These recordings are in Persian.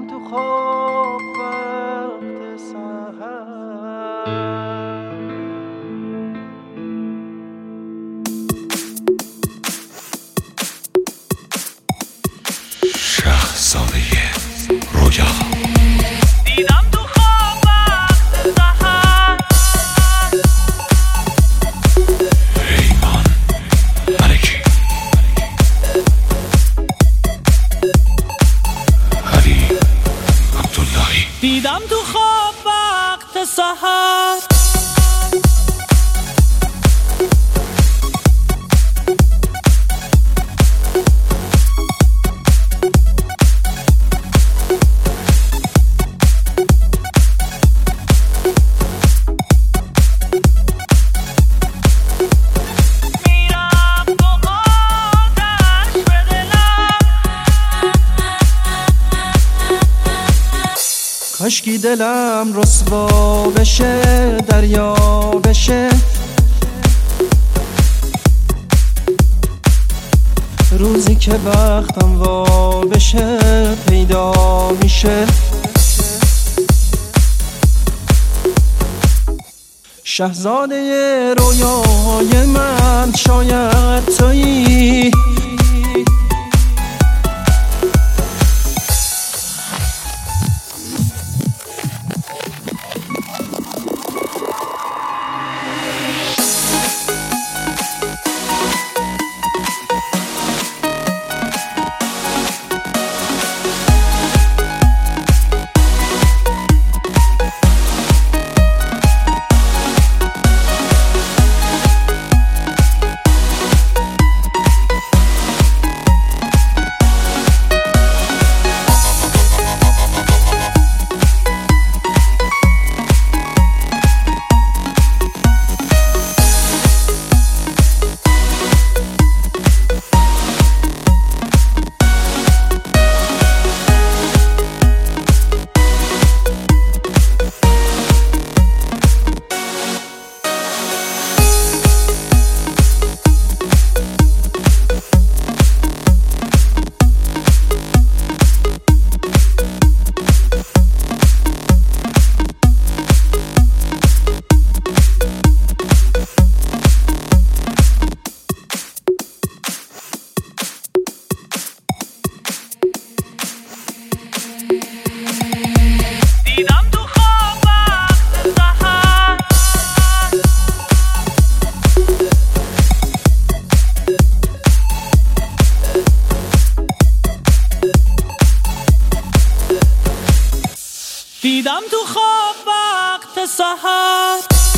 دیدم تو خواب وقت سحر شاهزاده رویا دیدم تو خواب وقت سحر پیمان ملکی علی عبداللهی دیدم تو خواب وقت سحر کاشکی دلم رسوا بشه دریا بشه روزی که بختم وا بشه پیدا میشه شاهزاده رویای من شاید تویی دیدم تو خواب وقت سحر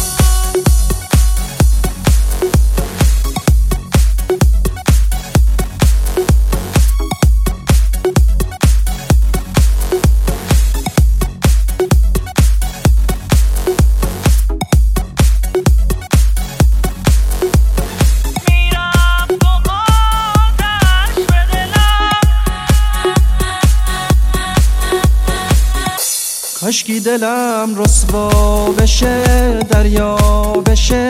کاشکی دلم رسوا بشه دریا بشه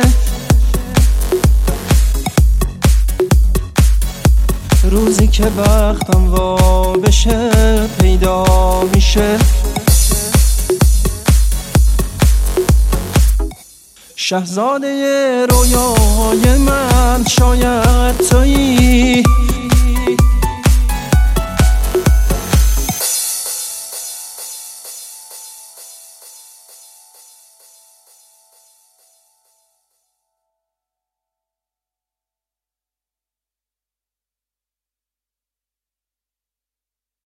روزی که بختم وا بشه پیدا میشه شاهزاده رویای من شاید تویی